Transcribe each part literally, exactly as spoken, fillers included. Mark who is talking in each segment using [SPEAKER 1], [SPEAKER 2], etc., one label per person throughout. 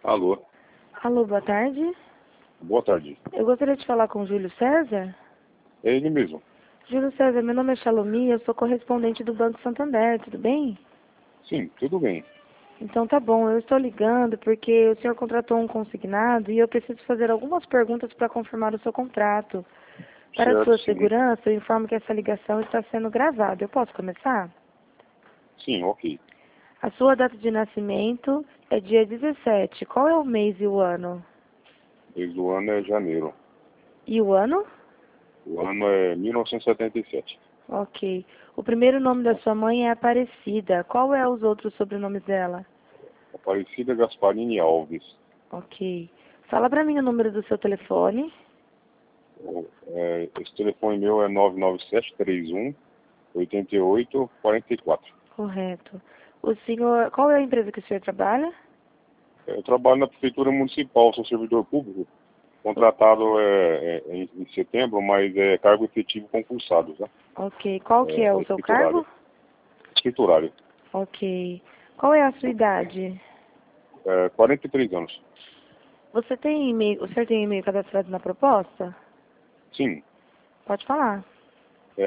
[SPEAKER 1] Alô,
[SPEAKER 2] Alô, boa tarde.
[SPEAKER 1] boa tarde.
[SPEAKER 2] Eu gostaria de falar com o Júlio César.
[SPEAKER 1] É ele mesmo.
[SPEAKER 2] Júlio César, meu nome é Xalomi, eu sou correspondente do Banco Santander, tudo bem?
[SPEAKER 1] Sim, tudo bem.
[SPEAKER 2] Então tá bom, eu estou ligando porque o senhor contratou um consignado e eu preciso fazer algumas perguntas para confirmar o seu contrato. Para a
[SPEAKER 1] Certo,
[SPEAKER 2] sua
[SPEAKER 1] sim.
[SPEAKER 2] segurança, eu informo que essa ligação está sendo gravada. Eu posso começar?
[SPEAKER 1] Sim, ok.
[SPEAKER 2] A sua data de nascimento é dia dezessete. Qual é o mês e o ano?
[SPEAKER 1] Desde o ano é janeiro.
[SPEAKER 2] E o ano?
[SPEAKER 1] O ano é mil novecentos e setenta e sete.
[SPEAKER 2] Ok. O primeiro nome da sua mãe é Aparecida. Qual é os outros sobrenomes dela?
[SPEAKER 1] Aparecida Gasparini Alves.
[SPEAKER 2] Ok. Fala pra mim o número do seu telefone.
[SPEAKER 1] O- é, esse telefone meu é nove nove sete três um oito oito quatro quatro.
[SPEAKER 2] Correto. O senhor, qual é a empresa que o senhor trabalha?
[SPEAKER 1] Eu trabalho na Prefeitura Municipal, sou servidor público. Contratado é, é, em, em setembro, mas é cargo efetivo concursado, tá?
[SPEAKER 2] Ok. Qual que
[SPEAKER 1] É,
[SPEAKER 2] é
[SPEAKER 1] é
[SPEAKER 2] o seu
[SPEAKER 1] escriturário.
[SPEAKER 2] cargo?
[SPEAKER 1] Escriturário.
[SPEAKER 2] Ok. Qual é a sua idade?
[SPEAKER 1] É, quarenta e três anos.
[SPEAKER 2] Você tem e-mail, o senhor tem e-mail cadastrado na proposta?
[SPEAKER 1] Sim.
[SPEAKER 2] Pode falar.
[SPEAKER 1] É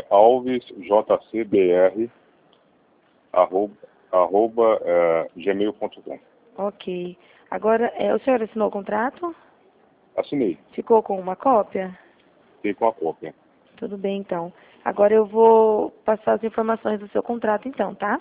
[SPEAKER 1] alvesjcbr, arroba, arroba é, gmail ponto com.
[SPEAKER 2] Ok. Agora, é, o senhor assinou o contrato?
[SPEAKER 1] Assinei,
[SPEAKER 2] Ficou com uma cópia?
[SPEAKER 1] fiquei com a cópia.
[SPEAKER 2] Tudo bem, então. Agora eu vou passar as informações do seu contrato, então, tá?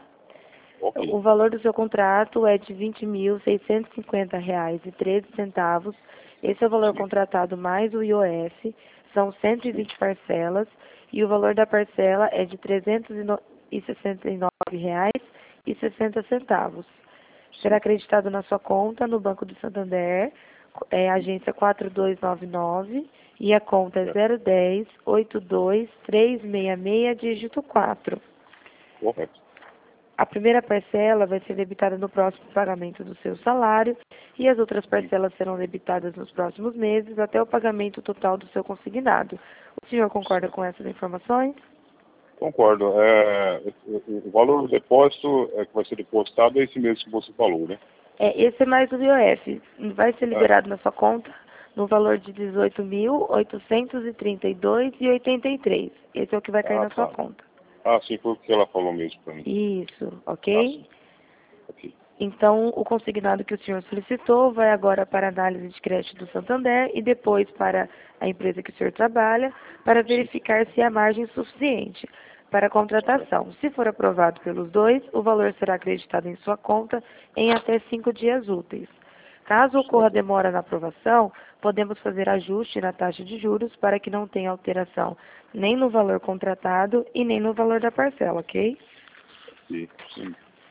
[SPEAKER 1] Ok,
[SPEAKER 2] O valor do seu contrato é de vinte mil seiscentos e cinquenta reais e treze centavos. Esse é o valor
[SPEAKER 1] sim,
[SPEAKER 2] contratado mais o I O F. São cento e
[SPEAKER 1] sim,
[SPEAKER 2] vinte parcelas e o valor da parcela é de trezentos e sessenta e nove reais e sessenta centavos. Será
[SPEAKER 1] sim,
[SPEAKER 2] acreditado na sua conta no Banco do Santander, é, agência quatro dois nove nove e a conta é
[SPEAKER 1] é,
[SPEAKER 2] zero dez oito dois três seis seis, dígito quatro.
[SPEAKER 1] correto.
[SPEAKER 2] A primeira parcela vai ser debitada no próximo pagamento do seu salário e as outras
[SPEAKER 1] Sim,
[SPEAKER 2] parcelas serão debitadas nos próximos meses até o pagamento total do seu consignado. O senhor concorda
[SPEAKER 1] certo.
[SPEAKER 2] com essas informações?
[SPEAKER 1] Concordo. É, o o valor do depósito é, que vai ser depositado é esse mesmo que você falou, né?
[SPEAKER 2] É, esse é mais o I O F. Vai ser
[SPEAKER 1] É,
[SPEAKER 2] liberado na sua conta no valor de dezoito mil oitocentos e trinta e dois reais e oitenta e três centavos. Esse é o que vai cair
[SPEAKER 1] ah,
[SPEAKER 2] na sua
[SPEAKER 1] tá.
[SPEAKER 2] conta.
[SPEAKER 1] Ah, sim, foi o que ela falou mesmo para mim.
[SPEAKER 2] Isso,
[SPEAKER 1] Ah,
[SPEAKER 2] ok?
[SPEAKER 1] sim, ok.
[SPEAKER 2] Então, o consignado que o senhor solicitou vai agora para a análise de crédito do Santander e depois para a empresa que o senhor trabalha, para
[SPEAKER 1] Sim,
[SPEAKER 2] verificar se há margem suficiente para a
[SPEAKER 1] certo,
[SPEAKER 2] contratação. Se for aprovado pelos dois, o valor será acreditado em sua conta em até cinco dias úteis. Caso ocorra
[SPEAKER 1] certo.
[SPEAKER 2] demora na aprovação, podemos fazer ajuste na taxa de juros para que não tenha alteração nem no valor contratado e nem no valor da parcela, ok?
[SPEAKER 1] Sim, sim,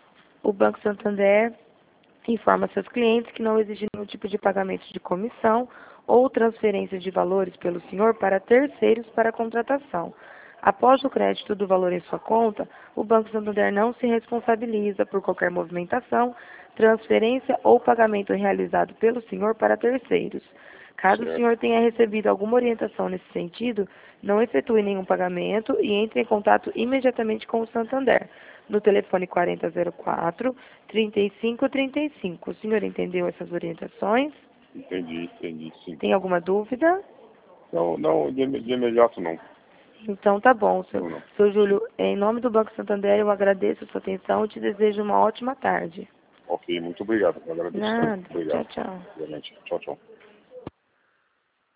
[SPEAKER 2] O Banco Santander informa seus clientes que não existe nenhum tipo de pagamento de comissão ou transferência de valores pelo senhor para terceiros para a contratação. Após o crédito do valor em sua conta, o Banco Santander não se responsabiliza por qualquer movimentação, transferência ou pagamento realizado pelo senhor para terceiros. Caso o
[SPEAKER 1] certo.
[SPEAKER 2] senhor tenha recebido alguma orientação nesse sentido, não efetue nenhum pagamento e entre em contato imediatamente com o Santander, no telefone quarenta zero quatro, trinta e cinco trinta e cinco. O senhor entendeu essas orientações?
[SPEAKER 1] Entendi, entendi, sim.
[SPEAKER 2] Tem alguma dúvida?
[SPEAKER 1] Não, não, de, de imediato não.
[SPEAKER 2] Então tá bom, seu,
[SPEAKER 1] Não, não.
[SPEAKER 2] seu Júlio. Em nome do Banco Santander, eu agradeço a sua atenção e te desejo uma ótima tarde.
[SPEAKER 1] Ok, muito obrigado. Eu agradeço também.
[SPEAKER 2] Nada. Tchau,
[SPEAKER 1] Obrigado.
[SPEAKER 2] tchau.
[SPEAKER 1] Realmente. Tchau, tchau.